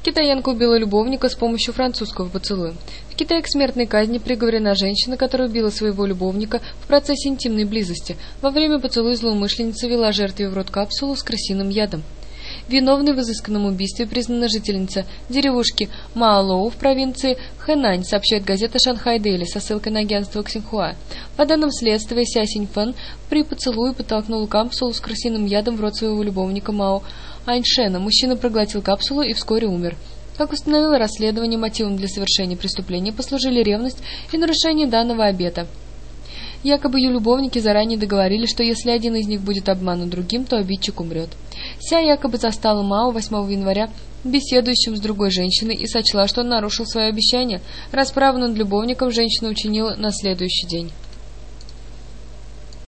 Китаянка убила любовника с помощью французского поцелуя. В Китае к смертной казни приговорена женщина, которая убила своего любовника в процессе интимной близости. Во время поцелуя злоумышленница ввела жертве в рот капсулу с крысиным ядом. Виновной в изысканном убийстве признана жительница деревушки Маолоу в провинции Хэнань, сообщает газета «Шанхай Дейли» со ссылкой на агентство Ксинхуа. По данным следствия, Ся Синьфэн при поцелуе подтолкнула капсулу с крысиным ядом в рот своего любовника Мао Аньшена. Мужчина проглотил капсулу и вскоре умер. Как установило расследование, мотивом для совершения преступления послужили ревность и нарушение данного обета. Якобы ее любовники заранее договорились, что если один из них будет обманут другим, то обидчик умрет. Ся якобы застала Мао 8 января беседующим с другой женщиной и сочла, что он нарушил свое обещание. Расправу над любовником женщина учинила на следующий день.